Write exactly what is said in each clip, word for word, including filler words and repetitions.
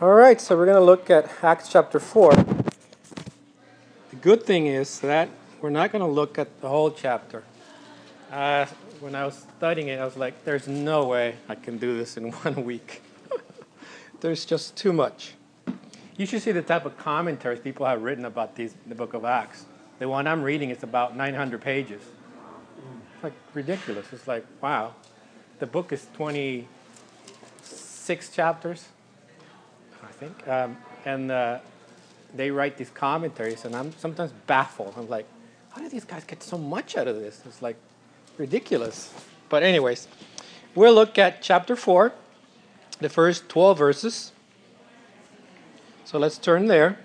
All right, so we're going to look at Acts chapter four. The good thing is that we're not going to look at the whole chapter. Uh, when I was studying it, I was like, there's no way I can do this in one week. There's just too much. You should see the type of commentaries people have written about these, the book of Acts. The one I'm reading is about nine hundred pages. It's like ridiculous. It's like, wow. The book is twenty-six chapters, I think. Um, and uh, they write these commentaries, and I'm sometimes baffled. I'm like, how do these guys get so much out of this? It's like ridiculous. But anyways, we'll look at chapter four, the first twelve verses. So let's turn there.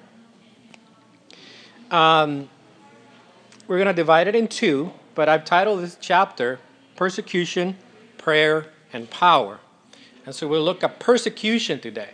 Um, we're going to divide it in two, but I've titled this chapter Persecution, Prayer, and Power. And so we'll look at persecution today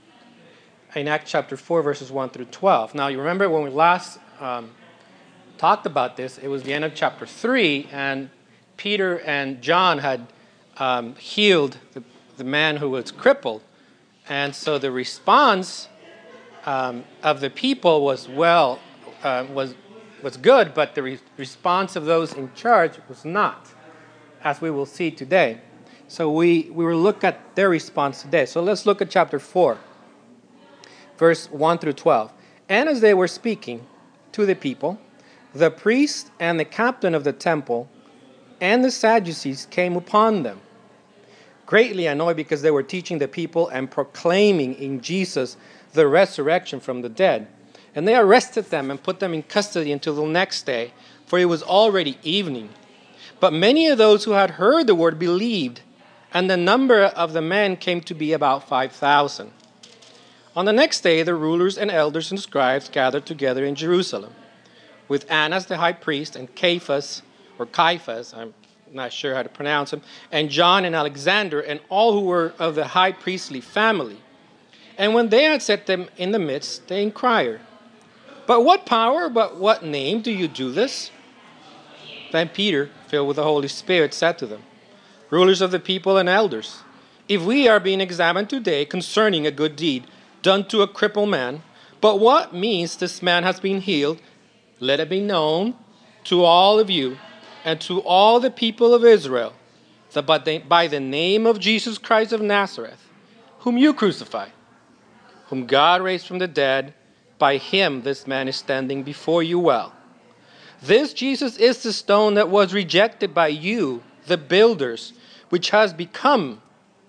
in Acts chapter four, verses one through twelve. Now, you remember when we last um, talked about this, it was the end of chapter three, and Peter and John had um, healed the, the man who was crippled. And so the response um, of the people was, well, uh, was, was good, but the re- response of those in charge was not, as we will see today. So we, we will look at their response today. So let's look at chapter four, verse one through twelve. And as they were speaking to the people, the priest and the captain of the temple and the Sadducees came upon them, greatly annoyed because they were teaching the people and proclaiming in Jesus the resurrection from the dead. And they arrested them and put them in custody until the next day, for it was already evening. But many of those who had heard the word believed, and the number of the men came to be about five thousand. On the next day, the rulers and elders and scribes gathered together in Jerusalem, with Annas the high priest, and Caiaphas, or Caiaphas, I'm not sure how to pronounce him, and John and Alexander, and all who were of the high priestly family. And when they had set them in the midst, they inquired, "But what power, but what name do you do this?" Then Peter, filled with the Holy Spirit, said to them, "Rulers of the people and elders, if we are being examined today concerning a good deed done to a crippled man, but what means this man has been healed, let it be known to all of you and to all the people of Israel that by the name of Jesus Christ of Nazareth, whom you crucified, whom God raised from the dead, by him this man is standing before you well. This Jesus is the stone that was rejected by you, the builders, which has become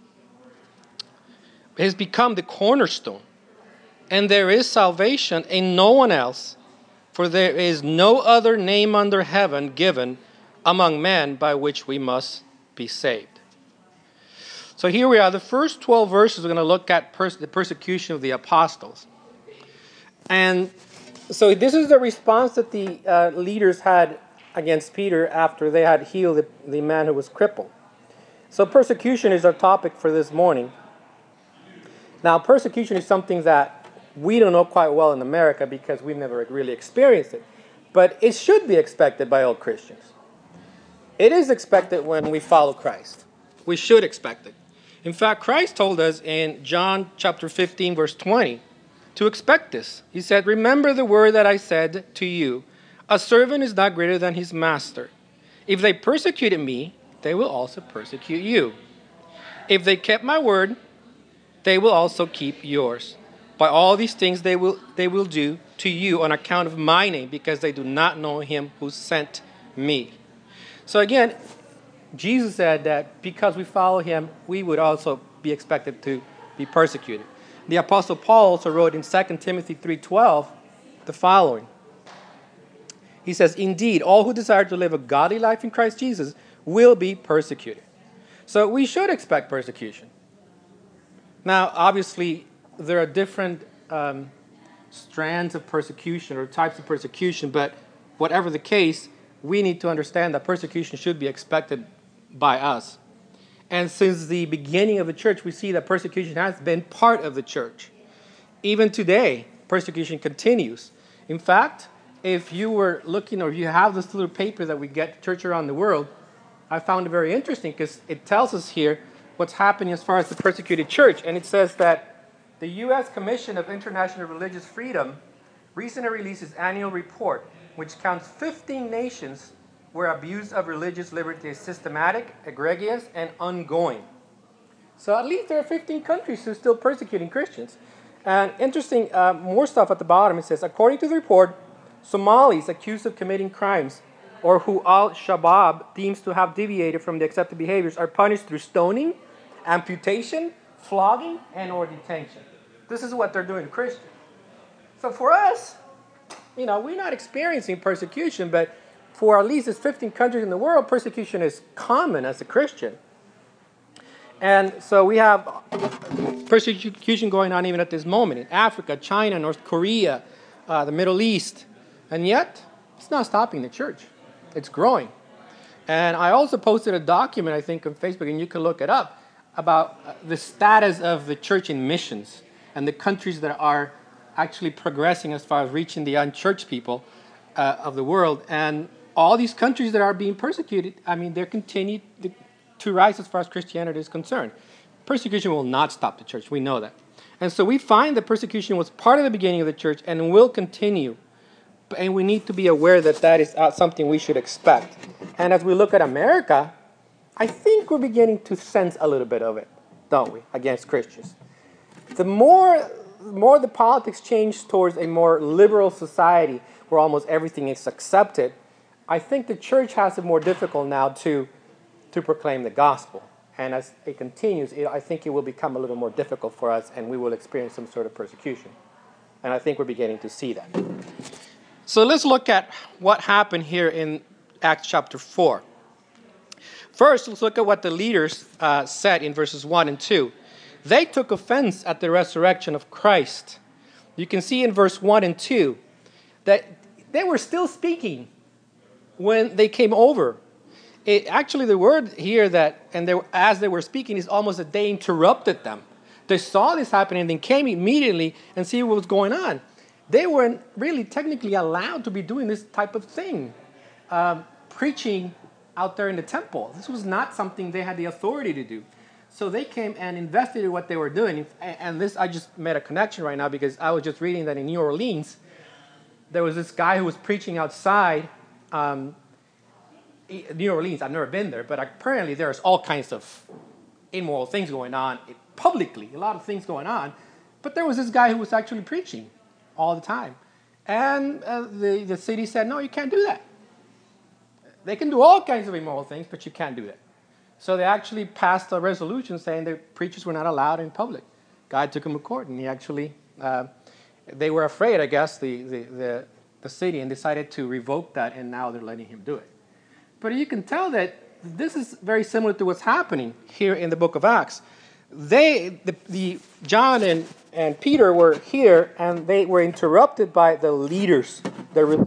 has become the cornerstone. And there is salvation in no one else, for there is no other name under heaven given among men by which we must be saved." So here we are. The first twelve verses are going to look at pers- the persecution of the apostles. And so this is the response that the uh, leaders had against Peter after they had healed the, the man who was crippled. So persecution is our topic for this morning. Now, persecution is something that we don't know quite well in America because we've never really experienced it. But it should be expected by all Christians. It is expected when we follow Christ. We should expect it. In fact, Christ told us in John chapter fifteen, verse twenty, to expect this. He said, "Remember the word that I said to you, a servant is not greater than his master. If they persecuted me, they will also persecute you. If they kept my word, they will also keep yours. By all these things they will they will do to you on account of my name, because they do not know him who sent me." So again, Jesus said that because we follow him, we would also be expected to be persecuted. The Apostle Paul also wrote in Second Timothy three twelve the following. He says, "Indeed, all who desire to live a godly life in Christ Jesus will be persecuted." So we should expect persecution. Now, obviously, there are different um, strands of persecution or types of persecution, but whatever the case, we need to understand that persecution should be expected by us. And since the beginning of the church, we see that persecution has been part of the church. Even today, persecution continues. In fact, if you were looking, or if you have this little paper that we get, Church Around the World, I found it very interesting because it tells us here what's happening as far as the persecuted church. And it says that The U S Commission of International Religious Freedom recently released its annual report, which counts fifteen nations where abuse of religious liberty is systematic, egregious, and ongoing. So at least there are fifteen countries who are still persecuting Christians. And interesting, uh, more stuff at the bottom. It says, according to the report, Somalis accused of committing crimes or who Al-Shabaab deems to have deviated from the accepted behaviors are punished through stoning, amputation, flogging, and or detention. This is what they're doing to Christians. So for us, you know, we're not experiencing persecution, but for at least these fifteen countries in the world, persecution is common as a Christian. And so we have persecution going on even at this moment in Africa, China, North Korea, uh, the Middle East. And yet, it's not stopping the church. It's growing. And I also posted a document, I think, on Facebook, and you can look it up, about the status of the church in missions and the countries that are actually progressing as far as reaching the unchurched people uh, of the world. And all these countries that are being persecuted, I mean, they're continuing to rise as far as Christianity is concerned. Persecution will not stop the church. We know that. And so we find that persecution was part of the beginning of the church and will continue. And we need to be aware that that is something we should expect. And as we look at America, I think we're beginning to sense a little bit of it, don't we, against Christians. The more, the more the politics change towards a more liberal society where almost everything is accepted, I think the church has it more difficult now to, to proclaim the gospel. And as it continues, it, I think it will become a little more difficult for us and we will experience some sort of persecution. And I think we're beginning to see that. So let's look at what happened here in Acts chapter four. First, let's look at what the leaders uh, said in verses one and two. They took offense at the resurrection of Christ. You can see in verse one and two that they were still speaking when they came over. It, actually, the word here that, and they, as they were speaking, is almost that they interrupted them. They saw this happening and then came immediately and see what was going on. They weren't really technically allowed to be doing this type of thing, um, preaching out there in the temple. This was not something they had the authority to do. So they came and investigated what they were doing. And this, I just made a connection right now because I was just reading that in New Orleans, there was this guy who was preaching outside. Um, New Orleans, I've never been there, but apparently there's all kinds of immoral things going on publicly, a lot of things going on. But there was this guy who was actually preaching all the time. And uh, the, the city said, no, you can't do that. They can do all kinds of immoral things, but you can't do that. So they actually passed a resolution saying that preachers were not allowed in public. God took him to court, and he actually, uh, they were afraid, I guess, the, the, the, the city, and decided to revoke that, and now they're letting him do it. But you can tell that this is very similar to what's happening here in the book of Acts. They, the, the John and, and Peter were here, and they were interrupted by the leaders. The,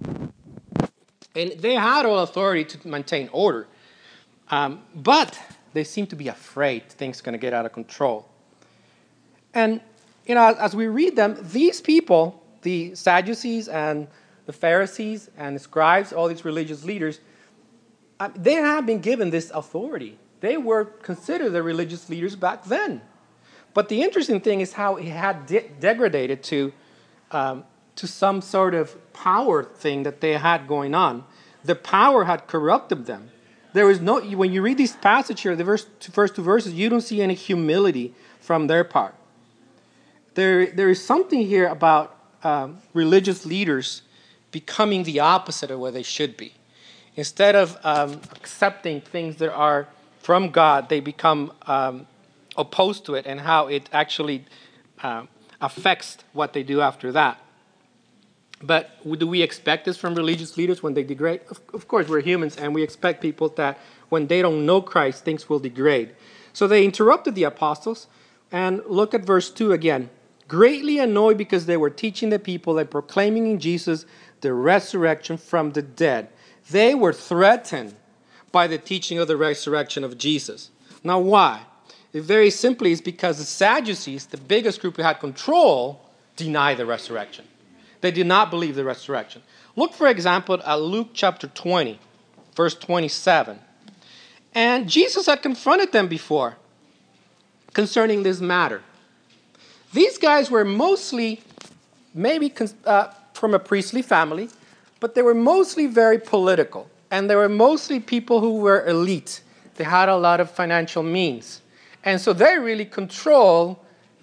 and they had all authority to maintain order. Um, but they seem to be afraid things are going to get out of control. And, you know, as we read them, these people, the Sadducees and the Pharisees and the scribes, all these religious leaders, uh, they have been given this authority. They were considered the religious leaders back then. But the interesting thing is how it had de- degraded to, um, to some sort of power thing that they had going on. The power had corrupted them. There is no, when you read this passage here, the verse, first two verses, you don't see any humility from their part. There, there is something here about um, religious leaders becoming the opposite of what they should be. Instead of um, accepting things that are from God, they become um, opposed to it and how it actually uh, affects what they do after that. But do we expect this from religious leaders when they degrade? Of, of course, we're humans, and we expect people that when they don't know Christ, things will degrade. So they interrupted the apostles, and look at verse two again. Greatly annoyed because they were teaching the people and proclaiming in Jesus the resurrection from the dead. They were threatened by the teaching of the resurrection of Jesus. Now, why? It very simply is because the Sadducees, the biggest group who had control, denied the resurrection. They did not believe the resurrection. Look, for example, at Luke chapter twenty, verse twenty-seven. And Jesus had confronted them before concerning this matter. These guys were mostly, maybe uh, from a priestly family, but they were mostly very political. And they were mostly people who were elite. They had a lot of financial means. And so they really control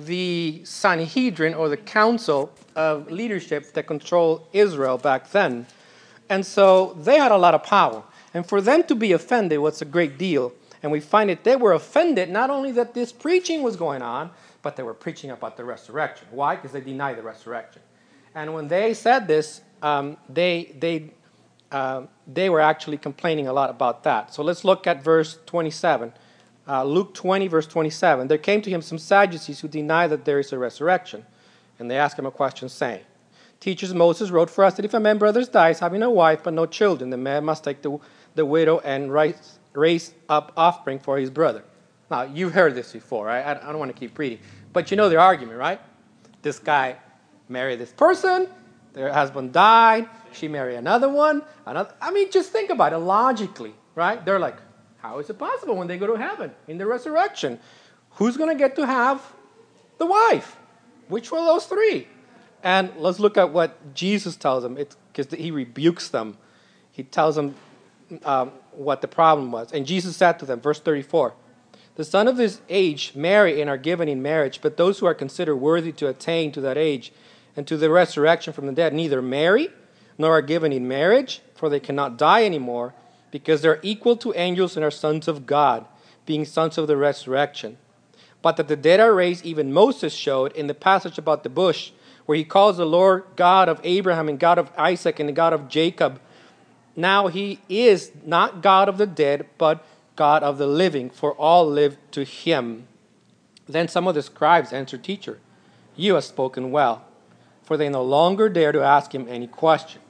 the Sanhedrin, or the council of leadership that controlled Israel back then. And so they had a lot of power. And for them to be offended was a great deal. And we find that they were offended not only that this preaching was going on, but they were preaching about the resurrection. Why? Because they denied the resurrection. And when they said this, um, they, they, uh, they were actually complaining a lot about that. So let's look at verse twenty-seven. Uh, Luke twenty, verse twenty-seven. There came to him some Sadducees who deny that there is a resurrection. And they asked him a question, saying, Teachers, Moses wrote for us that if a man brothers dies, having a wife but no children, the man must take the, the widow and raise, raise up offspring for his brother. Now, you've heard this before, right? I, I don't want to keep reading. But you know their argument, right? This guy married this person, their husband died, she married another one. Another. I mean, just think about it logically, right? They're like, how is it possible when they go to heaven in the resurrection? Who's going to get to have the wife? Which one of those three? And let's look at what Jesus tells them, because he rebukes them. He tells them um, what the problem was. And Jesus said to them, verse thirty-four, The son of this age marry and are given in marriage, but those who are considered worthy to attain to that age and to the resurrection from the dead neither marry nor are given in marriage, for they cannot die anymore, because they're equal to angels and are sons of God, being sons of the resurrection. But that the dead are raised, even Moses showed in the passage about the bush, where he calls the Lord God of Abraham and God of Isaac and the God of Jacob. Now he is not God of the dead, but God of the living, for all live to him. Then some of the scribes answered, Teacher, you have spoken well, for they no longer dare to ask him any question.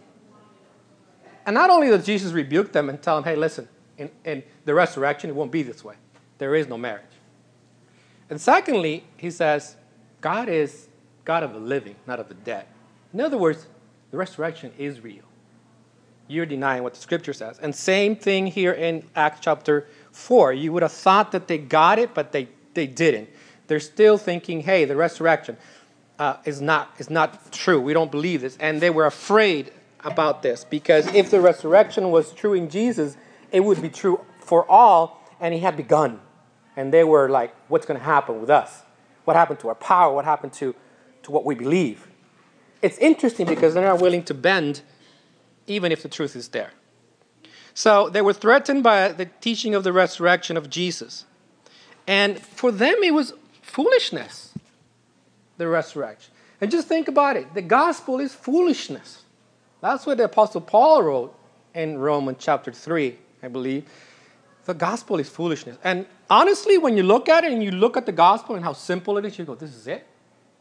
And not only does Jesus rebuke them and tell them, hey, listen, in, in the resurrection, it won't be this way. There is no marriage. And secondly, he says, God is God of the living, not of the dead. In other words, the resurrection is real. You're denying what the scripture says. And same thing here in Acts chapter four. You would have thought that they got it, but they, they didn't. They're still thinking, hey, the resurrection uh, is not, is not true. We don't believe this. And they were afraid about this, because if the resurrection was true in Jesus, it would be true for all, and he had begun. And they were like, what's going to happen with us? What happened to our power? What happened to, to what we believe? It's interesting because they're not willing to bend even if the truth is there. So they were threatened by the teaching of the resurrection of Jesus. And for them, it was foolishness, the resurrection. And just think about it. The gospel is foolishness. That's what the Apostle Paul wrote in Romans chapter three, I believe. The gospel is foolishness. And honestly, when you look at it and you look at the gospel and how simple it is, you go, this is it?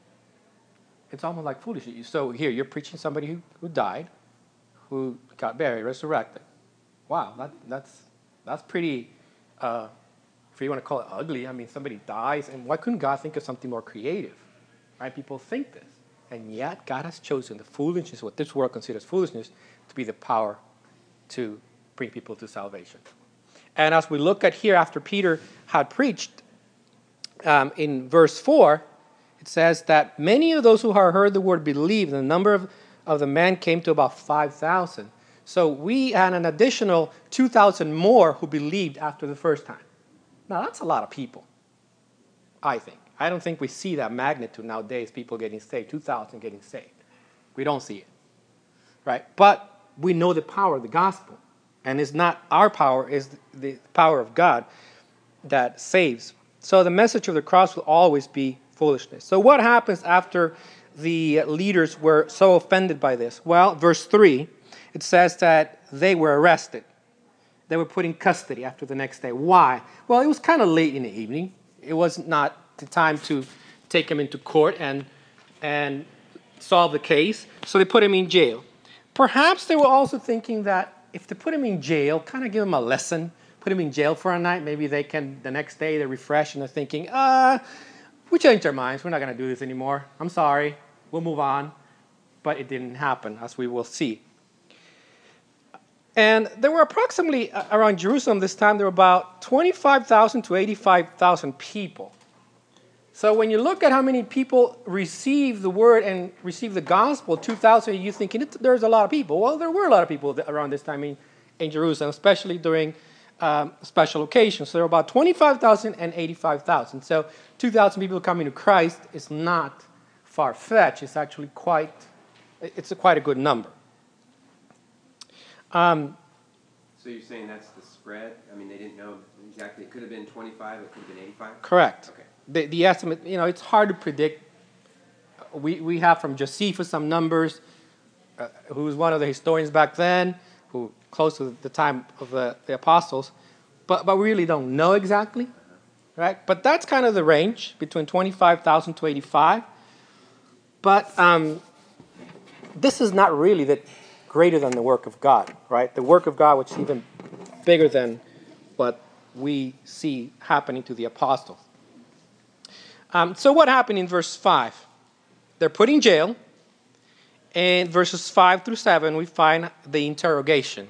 It's almost like foolishness. So here, you're preaching somebody who, who died, who got buried, resurrected. Wow, that, that's that's pretty, uh, if you want to call it ugly. I mean, somebody dies, and why couldn't God think of something more creative? Right? People think this. And yet, God has chosen the foolishness, what this world considers foolishness, to be the power to bring people to salvation. And as we look at here, after Peter had preached, um, in verse four, it says that many of those who had heard the word believed, and the number of, of the men came to about five thousand. So we had an additional two thousand more who believed after the first time. Now, that's a lot of people, I think. I don't think we see that magnitude nowadays, people getting saved, two thousand getting saved. We don't see it, right? But we know the power of the gospel. And it's not our power, it's the power of God that saves. So the message of the cross will always be foolishness. So what happens after the leaders were so offended by this? Well, verse three, it says that they were arrested. They were put in custody after the next day. Why? Well, it was kind of late in the evening. It was not the time to take him into court and, and solve the case. So they put him in jail. Perhaps they were also thinking that if they put him in jail, kind of give him a lesson, put him in jail for a night, maybe they can, the next day they're refreshed and they're thinking, uh, we changed our minds. We're not going to do this anymore. I'm sorry. We'll move on. But it didn't happen, as we will see. And there were approximately, uh, around Jerusalem this time, there were about twenty-five thousand to eighty-five thousand people. So when you look at how many people receive the word and receive the gospel, two thousand, you're thinking there's a lot of people. Well, there were a lot of people around this time in, in Jerusalem, especially during um, special occasions. So there were about twenty-five thousand and eighty-five thousand. So two thousand people coming to Christ is not far-fetched. It's actually quite, it's a quite a good number. Um, so you're saying that's the spread? I mean, they didn't know exactly. It could have been twenty-five. It could have been eighty-five? Correct. Okay. The, the estimate, you know, it's hard to predict. We, we have from Josephus some numbers, uh, who was one of the historians back then, who close to the time of the, the apostles, but, but we really don't know exactly, right? But that's kind of the range, between twenty-five thousand to eighty-five. But um, this is not really the greater than the work of God, right? The work of God, which is even bigger than what we see happening to the apostles. Um, so what happened in verse five? They're put in jail. And verses five through seven, we find the interrogation.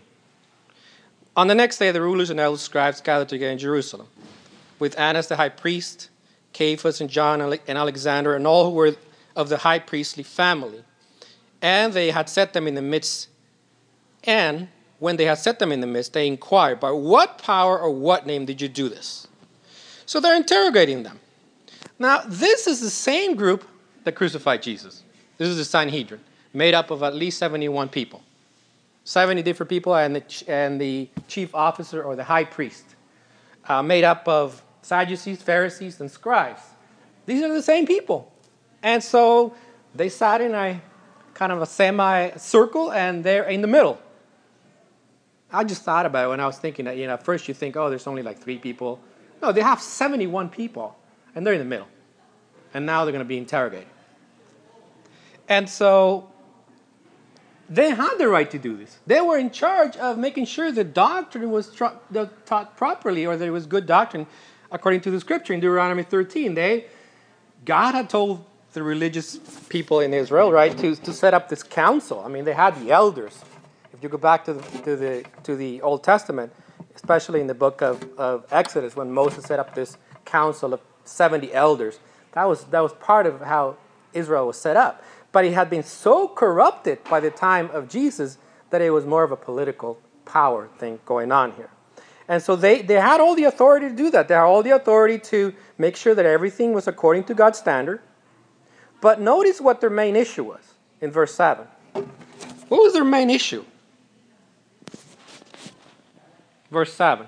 On the next day, the rulers and elders scribes gathered together in Jerusalem, with Annas the high priest, Caiaphas and John and Alexander, and all who were of the high priestly family. And they had set them in the midst. And when they had set them in the midst, they inquired, by what power or what name did you do this? So they're interrogating them. Now, this is the same group that crucified Jesus. This is the Sanhedrin, made up of at least seventy-one people. seventy different people and the, and the chief officer or the high priest, uh, made up of Sadducees, Pharisees, and scribes. These are the same people. And so they sat in a kind of a semi-circle, and they're in the middle. I just thought about it when I was thinking that, you know, at first you think, oh, there's only like three people. No, they have seventy-one people. And they're in the middle. And now they're going to be interrogated. And so they had the right to do this. They were in charge of making sure the doctrine was tra- taught properly, or that it was good doctrine according to the scripture in Deuteronomy thirteen. They, God had told the religious people in Israel, right, to, to set up this council. I mean, they had the elders. If you go back to the, to the, to the Old Testament, especially in the book of, of Exodus, when Moses set up this council of seventy elders. That was that was part of how Israel was set up. But it had been so corrupted by the time of Jesus that it was more of a political power thing going on here. And so they, they had all the authority to do that. They had all the authority to make sure that everything was according to God's standard. But notice what their main issue was in verse seven. What was their main issue? Verse seven.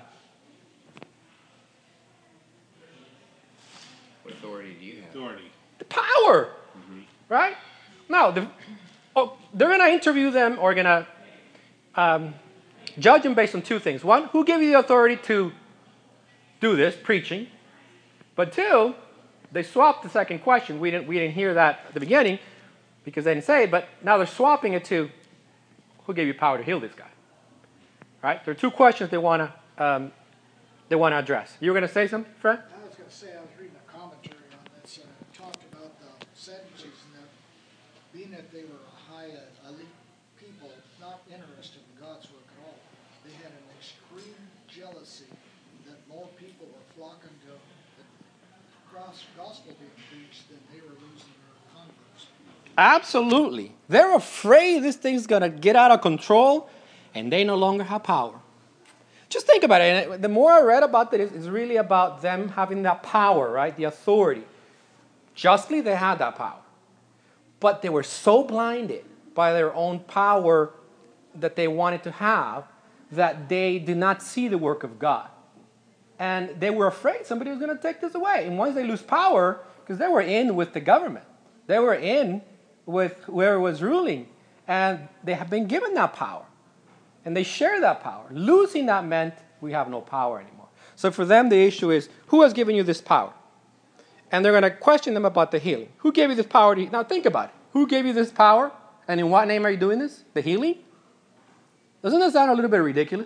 What authority do you have? Authority. The power. Mm-hmm. Right? Now, the, oh, they're going to interview them or going to um, judge them based on two things. One, who gave you the authority to do this, preaching? But two, they swapped the second question. We didn't, we didn't hear that at the beginning because they didn't say it, but now they're swapping it to, who gave you power to heal this guy? Right? There are two questions they want to um, they want to address. You were going to say something, Fred? I was going to say, I was reading a commentary on this, and it talked about the Sadducees, and that being that they were a high uh, elite people, not interested in God's work at all, they had an extreme jealousy that more people were flocking to the cross gospel being preached than they were losing their converts. Absolutely. They're afraid this thing's going to get out of control, and they no longer have power. Just think about it. And the more I read about this, it's really about them having that power, right? The authority. Justly, they had that power. But they were so blinded by their own power that they wanted to have that they did not see the work of God. And they were afraid somebody was going to take this away. And once they lose power, because they were in with the government, they were in with whoever was ruling, and they have been given that power. And they share that power. Losing that meant we have no power anymore. So for them, the issue is, who has given you this power? And they're going to question them about the healing. Who gave you this power? To, now think about it. Who gave you this power? And in what name are you doing this? The healing? Doesn't that sound a little bit ridiculous?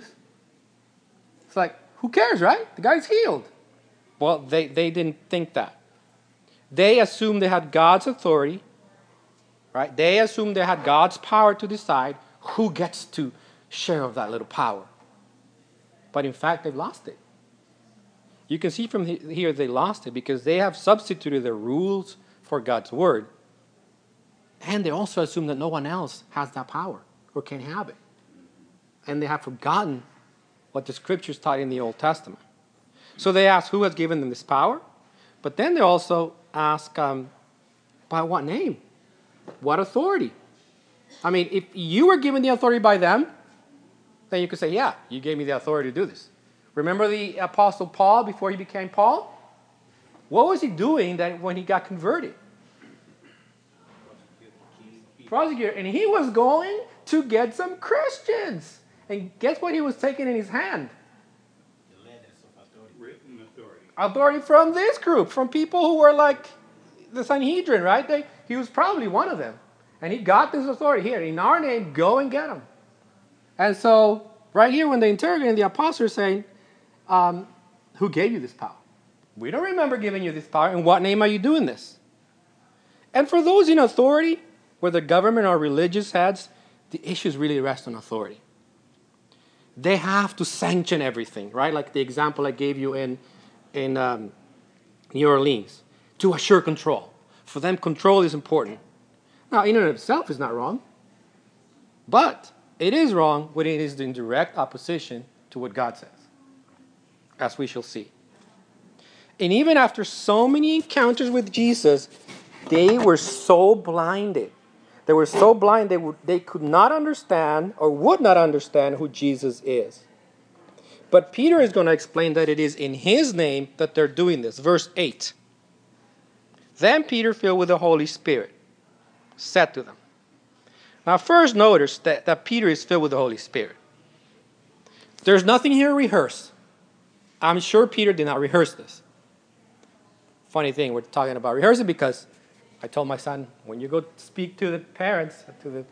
It's like, who cares, right? The guy's healed. Well, they, they didn't think that. They assumed they had God's authority, right? They assumed they had God's power to decide who gets to share of that little power. But in fact, they've lost it. You can see from here they lost it because they have substituted the rules for God's word. And they also assume that no one else has that power or can have it. And they have forgotten what the scriptures taught in the Old Testament. So they ask who has given them this power, but then they also ask um, by what name? What authority? I mean, if you were given the authority by them, then you could say, yeah, you gave me the authority to do this. Remember the Apostle Paul before he became Paul? What was he doing that when he got converted? Prosecutor. And he was going to get some Christians. And guess what he was taking in his hand? The letters of authority. Written authority. Authority from this group, from people who were like the Sanhedrin, right? They, he was probably one of them. And he got this authority here. In our name, go and get them. And so, right here when they interrogate the apostles saying, um, who gave you this power? We don't remember giving you this power. In what name are you doing this? And for those in authority, whether government or religious heads, the issues really rest on authority. They have to sanction everything, right? Like the example I gave you in, in um, New Orleans, to assure control. For them, control is important. Now, in and of itself is not wrong, but it is wrong when it is in direct opposition to what God says, as we shall see. And even after so many encounters with Jesus, they were so blinded. They were so blind they, would, they could not understand or would not understand who Jesus is. But Peter is going to explain that it is in his name that they're doing this. Verse eight. Then Peter, filled with the Holy Spirit, said to them. Now first notice that, that Peter is filled with the Holy Spirit. There's nothing here rehearsed. I'm sure Peter did not rehearse this. Funny thing, we're talking about rehearsing because I told my son, when you go speak to the parents, to the,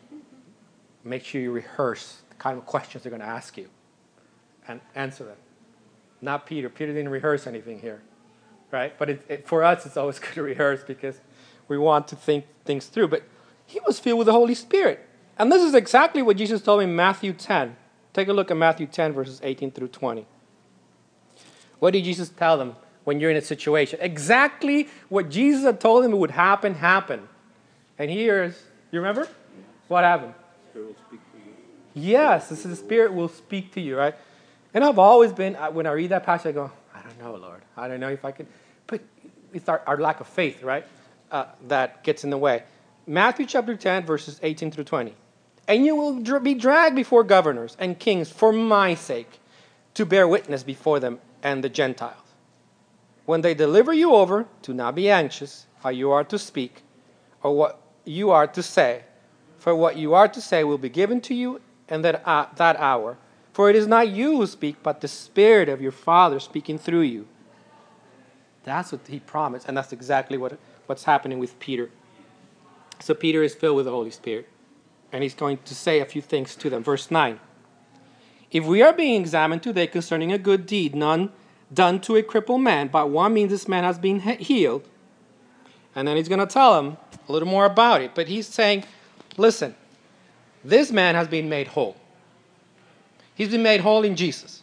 make sure you rehearse the kind of questions they're going to ask you and answer them. Not Peter. Peter didn't rehearse anything here, right? But it, it, for us, it's always good to rehearse because we want to think things through. But he was filled with the Holy Spirit. And this is exactly what Jesus told me in Matthew ten. Take a look at Matthew ten, verses eighteen through twenty. What did Jesus tell them when you're in a situation? Exactly what Jesus had told them would happen, happened. And here's, you remember? What happened? The Spirit will speak to you. Yes, this is the Spirit will speak to you, right? And I've always been, when I read that passage, I go, I don't know, Lord. I don't know if I can. But it's our, our lack of faith, right? Uh, that gets in the way. Matthew chapter ten, verses eighteen through twenty. And you will dr- be dragged before governors and kings for my sake, to bear witness before them and the Gentiles. When they deliver you over, do not be anxious how you are to speak or what you are to say. For what you are to say will be given to you in that, uh, that hour. For it is not you who speak, but the Spirit of your Father speaking through you. That's what he promised, and that's exactly what, what's happening with Peter. So Peter is filled with the Holy Spirit, and he's going to say a few things to them. Verse nine. If we are being examined today concerning a good deed, none done to a crippled man, by one means this man has been healed. And then he's going to tell him a little more about it. But he's saying, listen, this man has been made whole. He's been made whole in Jesus.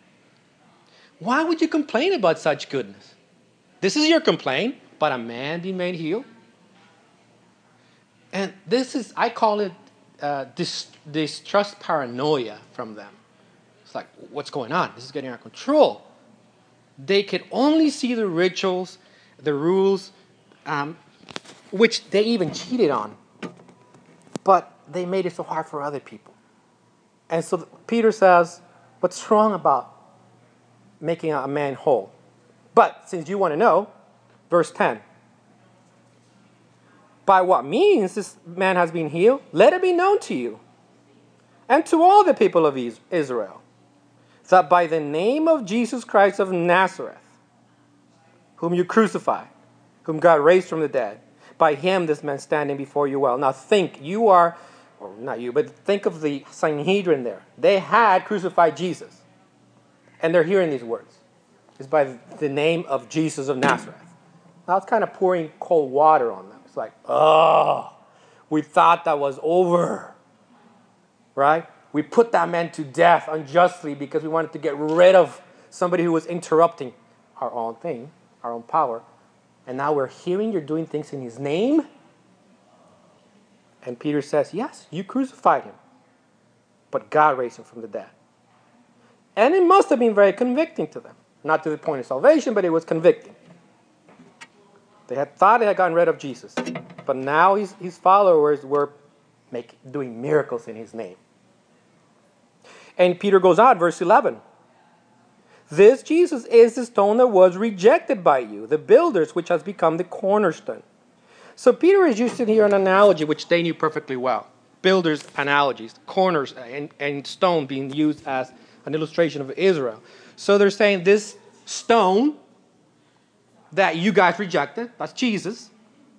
Why would you complain about such goodness? This is your complaint, but a man being made healed? And this is, I call it uh, dis- distrust paranoia from them. It's like, what's going on? This is getting out of control. They could only see the rituals, the rules, um, which they even cheated on. But they made it so hard for other people. And so Peter says, what's wrong about making a man whole? But since you want to know, verse ten. By what means this man has been healed, let it be known to you and to all the people of Israel, that by the name of Jesus Christ of Nazareth, whom you crucified, whom God raised from the dead, by him this man standing before you well. Now think, you are, or not you, but think of the Sanhedrin there. They had crucified Jesus. And they're hearing these words. It's by the name of Jesus of Nazareth. Now it's kind of pouring cold water on them. It's like, oh, we thought that was over. Right? We put that man to death unjustly because we wanted to get rid of somebody who was interrupting. our own thing, our own power, and now we're hearing you're doing things in his name? And Peter says, yes, you crucified him, but God raised him from the dead. And it must have been very convicting to them. Not to the point of salvation, but it was convicting. They had thought they had gotten rid of Jesus, but now his, his followers were make, doing miracles in his name. And Peter goes on, verse eleven. This Jesus is the stone that was rejected by you, the builders, which has become the cornerstone. So Peter is using here an analogy which they knew perfectly well. Builders' analogies, corners and, and stone being used as an illustration of Israel. So they're saying this stone that you guys rejected, that's Jesus.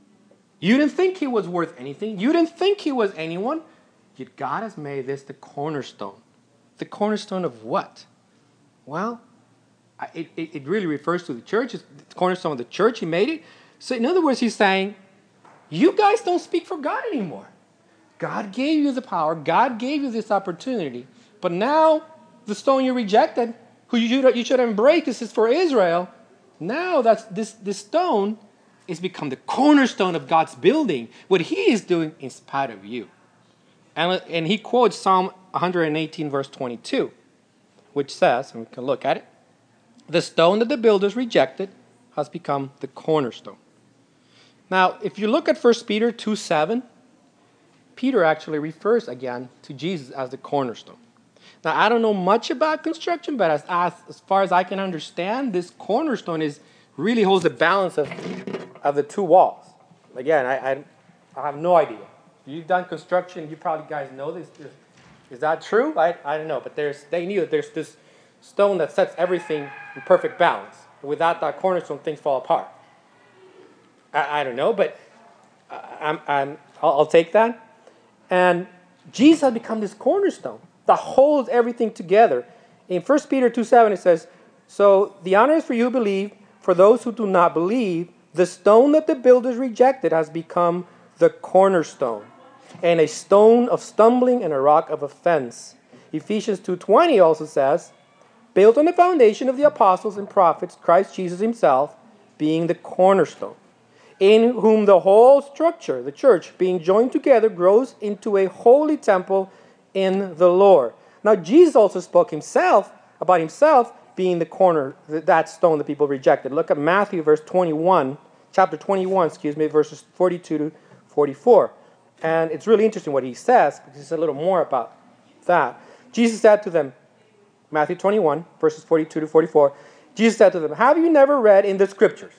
You didn't think he was worth anything. You didn't think he was anyone. Yet God has made this the cornerstone. The cornerstone of what? Well, it, it, it really refers to the church. It's the cornerstone of the church. He made it. So in other words, he's saying, you guys don't speak for God anymore. God gave you the power. God gave you this opportunity. But now, the stone you rejected, who you should, you should embrace, this is for Israel. Now that's this, this stone is become the cornerstone of God's building. What he is doing in spite of you. And, and he quotes Psalm one eighteen, verse twenty-two, which says, and we can look at it, the stone that the builders rejected has become the cornerstone. Now, if you look at First Peter two seven, Peter actually refers again to Jesus as the cornerstone. Now, I don't know much about construction, but as, as, as far as I can understand, this cornerstone is really holds the balance of, of the two walls. Again, I, I, I have no idea. You've done construction, you probably guys know this. Is, is that true? I, I don't know, but there's they knew that there's this stone that sets everything in perfect balance. Without that cornerstone, things fall apart. I, I don't know, but I'm, I'm, I'll, I'll take that. And Jesus has become this cornerstone that holds everything together. In First Peter two seven, it says, so the honor is for you who believe. For those who do not believe, the stone that the builders rejected has become the cornerstone, and a stone of stumbling and a rock of offense. Ephesians two twenty also says, built on the foundation of the apostles and prophets, Christ Jesus himself being the cornerstone, in whom the whole structure, the church, being joined together, grows into a holy temple in the Lord. Now, Jesus also spoke himself about himself being the corner, that stone that people rejected. Look at Matthew, verse twenty-one, chapter twenty-one, excuse me, verses forty-two to forty-four. And it's really interesting what he says, because he says a little more about that. Jesus said to them, Matthew twenty-one, verses forty-two to forty-four, Jesus said to them, have you never read in the scriptures,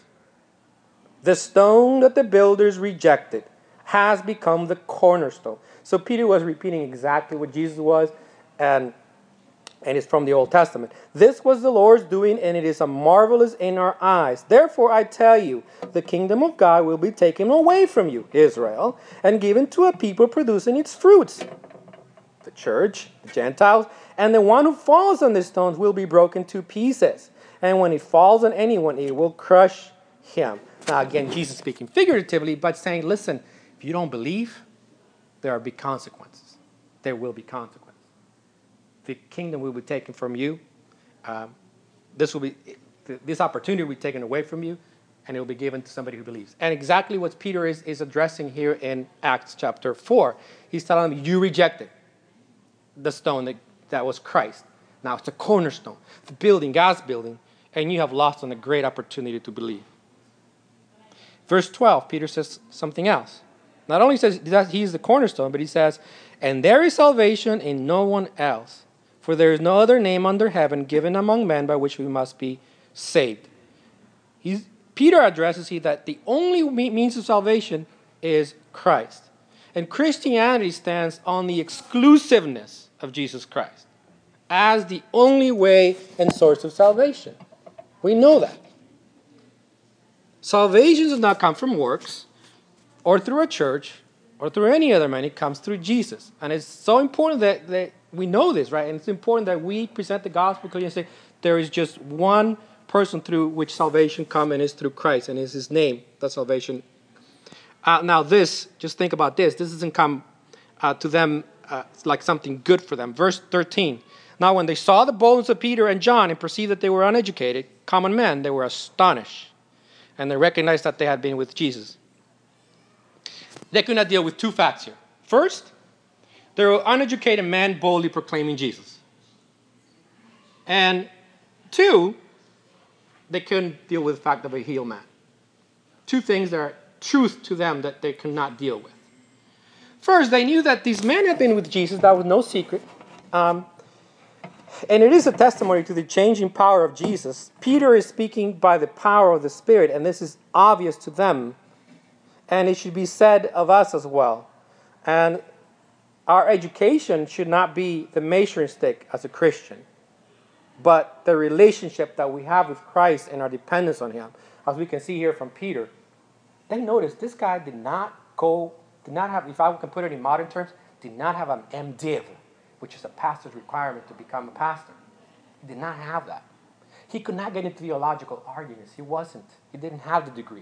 the stone that the builders rejected has become the cornerstone. So Peter was repeating exactly what Jesus was, and, and it's from the Old Testament. This was the Lord's doing, and it is a marvelous in our eyes. Therefore I tell you, the kingdom of God will be taken away from you, Israel, and given to a people producing its fruits. The church, the Gentiles, and the one who falls on the stones will be broken to pieces. And when it falls on anyone, it will crush him. Now again, Jesus speaking figuratively, but saying, listen, if you don't believe, there will be consequences. There will be consequences. The kingdom will be taken from you. Um, this will be this opportunity will be taken away from you, and it will be given to somebody who believes. And exactly what Peter is, is addressing here in Acts chapter four. He's telling them, you rejected the stone that, that was Christ. Now it's a cornerstone, the building, God's building, and you have lost on a great opportunity to believe. Verse twelve, Peter says something else. Not only says that he is the cornerstone, but he says, and there is salvation in no one else, for there is no other name under heaven given among men by which we must be saved. He's, Peter addresses here that the only means of salvation is Christ. And Christianity stands on the exclusiveness of Jesus Christ as the only way and source of salvation. We know that. Salvation does not come from works or through a church or through any other man. It comes through Jesus. And it's so important that, that we know this, right? And it's important that we present the gospel clearly and say there is just one person through which salvation comes, and it's through Christ, and it's his name that salvation. Uh, now this, just think about this. This doesn't come uh, to them uh, like something good for them. Verse thirteen. Now when they saw the boldness of Peter and John and perceived that they were uneducated, common men, they were astonished. And they recognized that they had been with Jesus. They could not deal with two facts here. First, they were uneducated men boldly proclaiming Jesus. And two, they couldn't deal with the fact of a healed man. Two things that are truth to them that they could not deal with. First, they knew that these men had been with Jesus. That was no secret. Um, and it is a testimony to the changing power of Jesus. Peter is speaking by the power of the Spirit, and this is obvious to them. And it should be said of us as well. And our education should not be the measuring stick as a Christian, but the relationship that we have with Christ and our dependence on Him. As we can see here from Peter, they noticed this guy did not go, did not have, if I can put it in modern terms, did not have an MDiv, which is a pastor's requirement to become a pastor. He did not have that. He could not get into theological arguments. He wasn't. He didn't have the degree.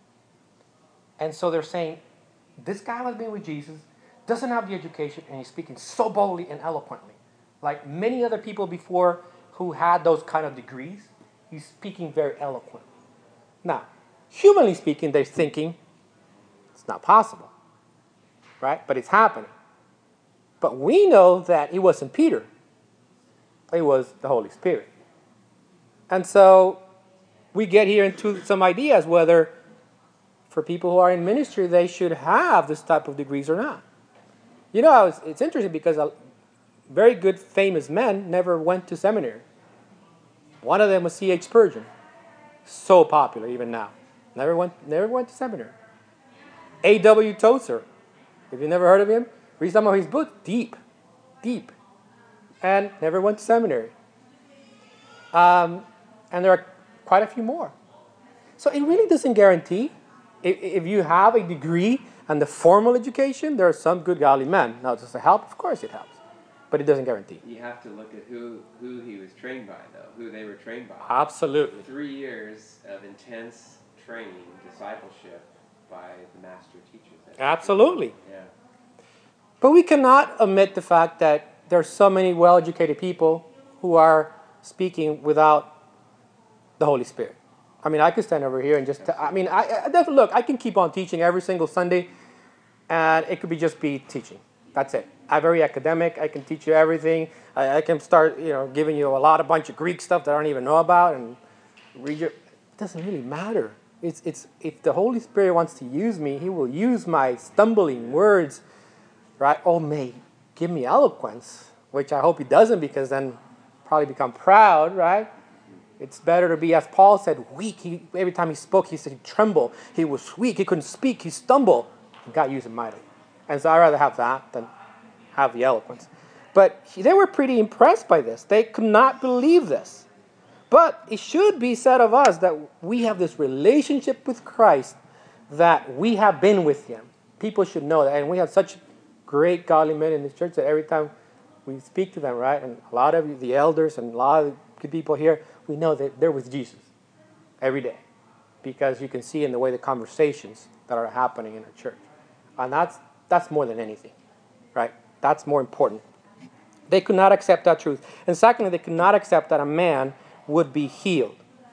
And so they're saying, this guy has been with Jesus, doesn't have the education, and he's speaking so boldly and eloquently. Like many other people before who had those kind of degrees, he's speaking very eloquently. Now, humanly speaking, they're thinking, it's not possible, right? But it's happening. But we know that it wasn't Peter. It was the Holy Spirit. And so we get here into some ideas whether for people who are in ministry, they should have this type of degrees or not. You know, it's, it's interesting because a very good famous men never went to seminary. One of them was C H Spurgeon. So popular even now. Never went, never went to seminary. A W Tozer. If you've never heard of him, read some of his books. Deep. Deep. And never went to seminary. Um, and there are quite a few more. So it really doesn't guarantee. If, if you have a degree and the formal education, there are some good godly men. Now, does it help? Of course it helps. But it doesn't guarantee. You have to look at who, who he was trained by, though, who they were trained by. Absolutely. Three years of intense training, discipleship by the master teachers. Absolutely. Yeah. But we cannot omit the fact that there are so many well-educated people who are speaking without the Holy Spirit. I mean, I could stand over here and just, t- I mean, I, I definitely, look, I can keep on teaching every single Sunday, and it could be just be teaching. That's it. I'm very academic. I can teach you everything. I, I can start, you know, giving you a lot, a bunch of Greek stuff that I don't even know about, and read your, it doesn't really matter. It's, it's, if the Holy Spirit wants to use me, He will use my stumbling words, right? Oh, may give me eloquence, which I hope He doesn't, because then probably become proud, right? It's better to be, as Paul said, weak. He, every time he spoke, he said he trembled. He was weak. He couldn't speak. He stumbled. God used him mightily. And so I'd rather have that than have the eloquence. But they were pretty impressed by this. They could not believe this. But it should be said of us that we have this relationship with Christ, that we have been with Him. People should know that. And we have such great godly men in this church that every time we speak to them, right, and a lot of the elders and a lot of the people here, we know that they're with Jesus every day, because you can see in the way the conversations that are happening in our church. And that's that's more than anything, right? That's more important. They could not accept that truth. And secondly, they could not accept that a man would be healed.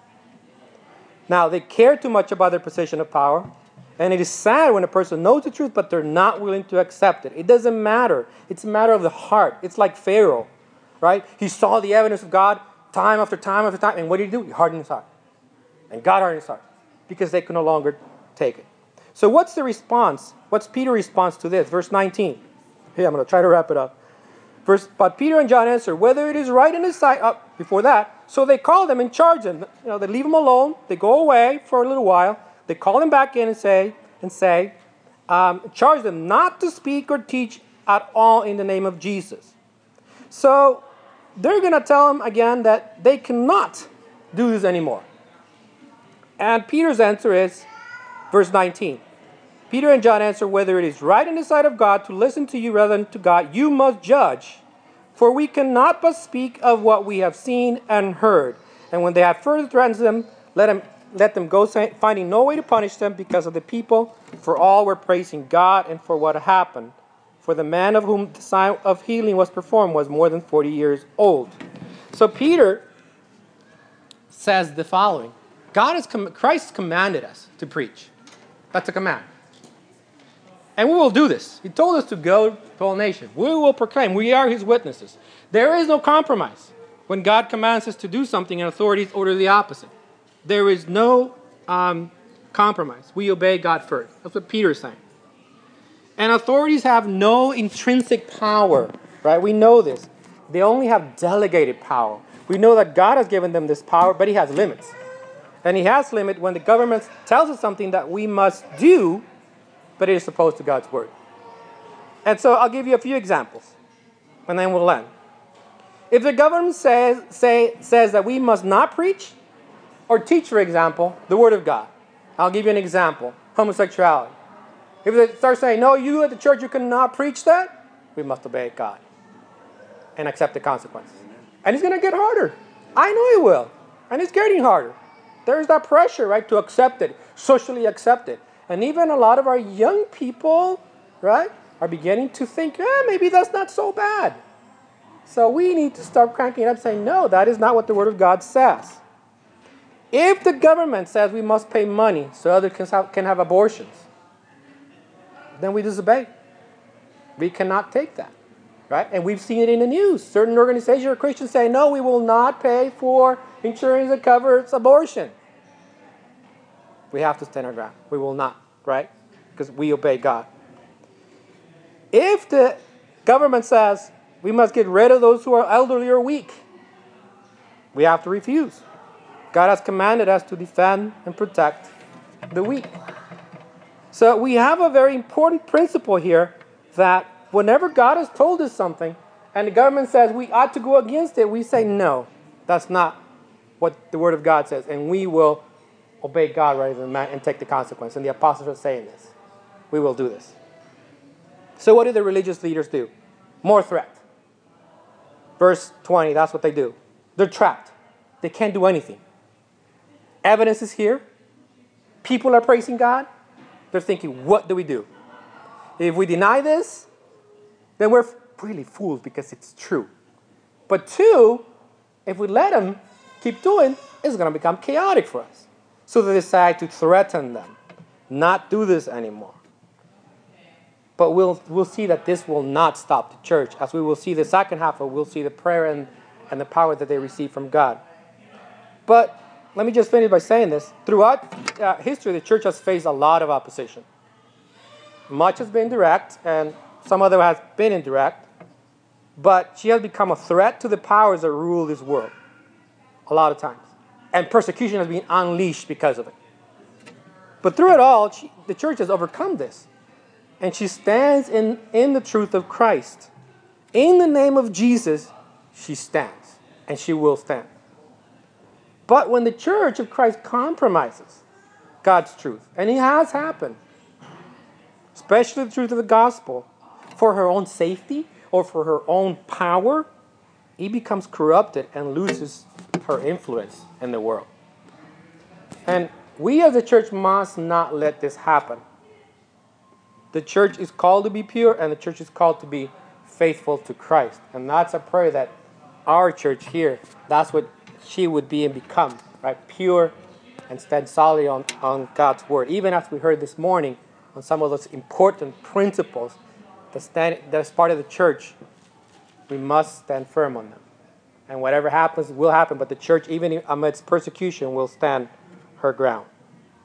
Now, they care too much about their position of power, and it is sad when a person knows the truth, but they're not willing to accept it. It doesn't matter. It's a matter of the heart. It's like Pharaoh, right? He saw the evidence of God time after time after time, and what did he do? He hardened his heart. And God hardened his heart, because they could no longer take it. So what's the response? What's Peter's response to this? Verse nineteen. Here, I'm going to try to wrap it up. Verse, but Peter and John answered, whether it is right in his sight, uh, before that, so they call them and charge them. You know, they leave them alone. They go away for a little while. They call them back in and say, and say, um, charge them not to speak or teach at all in the name of Jesus. So they're going to tell them again that they cannot do this anymore. And Peter's answer is, verse nineteen. Peter and John answer, whether it is right in the sight of God to listen to you rather than to God, you must judge. For we cannot but speak of what we have seen and heard. And when they have further threatened them, let them, let them go, finding no way to punish them because of the people. For all were praising God and for what happened. For the man of whom the sign of healing was performed was more than forty years old. So Peter says the following. God has com- Christ commanded us to preach. That's a command. And we will do this. He told us to go to all nations. We will proclaim. We are his witnesses. There is no compromise. When God commands us to do something and authorities order the opposite. There is no um, compromise. We obey God first. That's what Peter is saying. And authorities have no intrinsic power, right? We know this. They only have delegated power. We know that God has given them this power, but he has limits. And he has limit when the government tells us something that we must do, but it is opposed to God's word. And so I'll give you a few examples, and then we'll end. If the government says, say, says that we must not preach or teach, for example, the word of God. I'll give you an example, homosexuality. If they start saying, no, you at the church, you cannot preach that, we must obey God and accept the consequences. And it's going to get harder. I know it will. And it's getting harder. There's that pressure, right, to accept it, socially accept it. And even a lot of our young people, right, are beginning to think, eh, maybe that's not so bad. So we need to start cranking it up saying, no, that is not what the Word of God says. If the government says we must pay money so others can have, can have abortions, then we disobey. We cannot take that, right? And we've seen it in the news. Certain organizations or Christians say, no, we will not pay for insurance that covers abortion. We have to stand our ground. We will not, right? Because we obey God. If the government says we must get rid of those who are elderly or weak, we have to refuse. God has commanded us to defend and protect the weak. So we have a very important principle here that whenever God has told us something and the government says we ought to go against it, we say no, that's not what the Word of God says, and we will obey God rather than man and take the consequence. And the apostles are saying this. We will do this. So what do the religious leaders do? More threat. Verse twenty, that's what they do. They're trapped. They can't do anything. Evidence is here. People are praising God. They're thinking, what do we do? If we deny this, then we're really fools because it's true. But two, if we let them keep doing, it's going to become chaotic for us. So they decide to threaten them, not do this anymore. But we'll we'll see that this will not stop the church. As we will see the second half of, we'll see the prayer and, and the power that they receive from God. But let me just finish by saying this. Throughout uh, history, the church has faced a lot of opposition. Much has been direct, and some other has been indirect. But she has become a threat to the powers that rule this world a lot of times. And persecution has been unleashed because of it. But through it all, she, the church has overcome this. And she stands in, in the truth of Christ. In the name of Jesus, she stands. And she will stand. But when the church of Christ compromises God's truth, and it has happened, especially the truth of the gospel, for her own safety or for her own power, it becomes corrupted and loses her influence in the world. And we as a church must not let this happen. The church is called to be pure, and the church is called to be faithful to Christ. And that's a prayer that our church here, that's what she would be and become, right? Pure and stand solidly on, on God's word. Even as we heard this morning on some of those important principles that stand, that's part of the church, we must stand firm on them. And whatever happens will happen, but the church, even amidst persecution, will stand her ground.